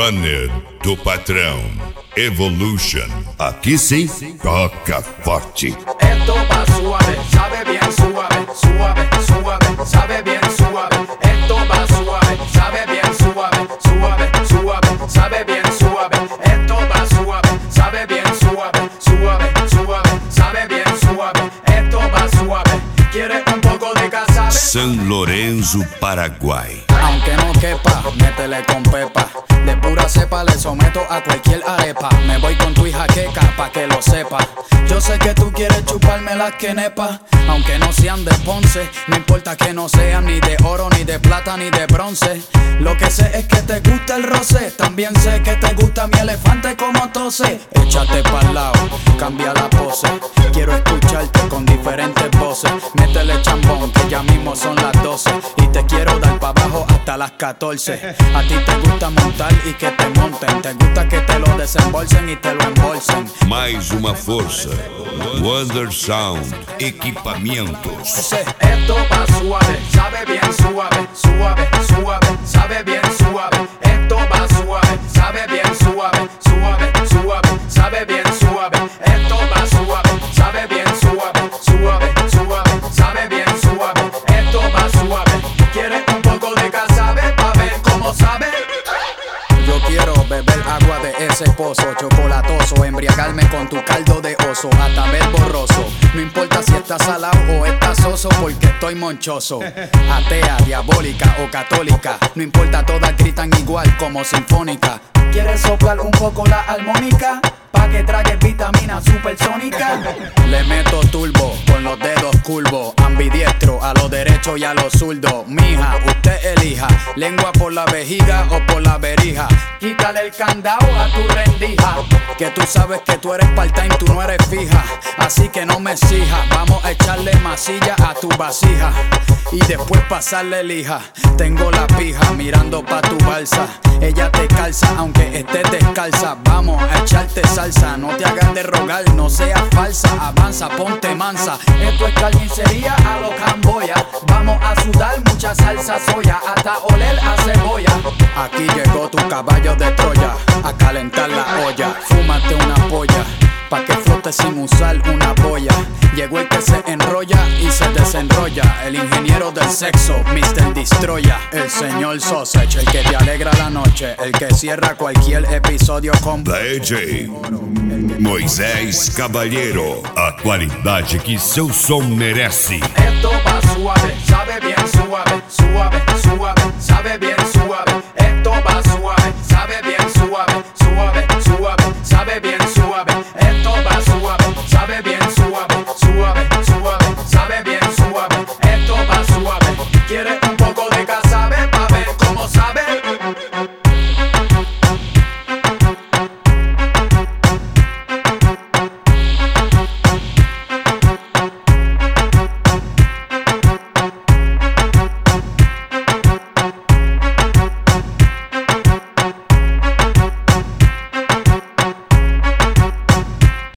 Runner do Patrão Evolution. Aqui sim, toca forte. Esto va suave, sabe bien suave, suave, suave, sabe bien suave. Esto va suave, sabe bien suave, suave, suave, sabe bien suave. Esto va suave, sabe bien suave, suave, suave, sabe bien suave. Esto va suave, ¿quieres un poco de casabe? San Lorenzo, Paraguay. Aunque no quepa, métele con pepa. De pura cepa le someto a cualquier arepa. Me voy con tu hija queca pa' que lo sepa. Yo sé que tú quieres chuparme las quenepas, aunque no sean de Ponce. No importa que no sean ni de oro, ni de plata, ni de bronce. Lo que sé es que te gusta el roce. También sé que te gusta mi elefante como tose. Échate pa'l lado, cambia la pose. Quiero escucharte con diferentes voces. Métele chambón que ya mismo son las 12. Y te quiero dar pa' abajo hasta las 14. A ti te gusta montar y que te monten. Te gusta que te lo desembolsen y te lo embolsen. Mais uma força. Wonder Sound Equipamentos. Esto va suave, sabe bien suave, suave, suave, sabe bien suave. Esto va suave, sabe bien suave, suave, suave, sabe bien suave. Esto va suave, sabe bien suave, suave, suave, sabe bien suave. Esto va suave, ¿quieres un poco de casabe pa' ver cómo sabe? Yo quiero beber agua de ese pozo, chocolatoso, embriagarme con tu caldo de oso, hasta ver borroso. No importa si estás salado o estás soso, porque estoy monchoso. Atea, diabólica o católica, no importa, todas gritan igual como sinfónica. ¿Quieres soplar un poco la armónica? Pa' que tragues vitamina supersónica. Le meto turbo con los dedos curvos, ambidiestro a lo derecho y a lo zurdo. Mija, usted elija, lengua por la vejiga o por la verija. Quítale el candado a tu rendija, que tú sabes que tú eres part-time, tú no eres fija. Así que no me exijas, vamos a echarle masilla a tu vasija y después pasarle lija. Tengo la pija mirando pa' tu balsa. Ella te calza aunque estés descalza. Vamos a echarte salsa, no te hagas de rogar, no seas falsa. Avanza, ponte mansa. Esto es carnicería a lo Camboya. Vamos a sudar mucha salsa soya, hasta oler a cebolla. Aquí llegó tu caballo de Troya a calentar la olla. Fúmate una polla pa' que flote sin usar una boya. Llegó el que se enrolla y se desenrolla, el ingeniero del sexo, Mr. Destroya. El señor Sausage, el que te alegra la noche, el que cierra cualquier episodio con DJ Moisés Caballero, a qualidade que seu som merece. Esto va suave, sabe bien suave,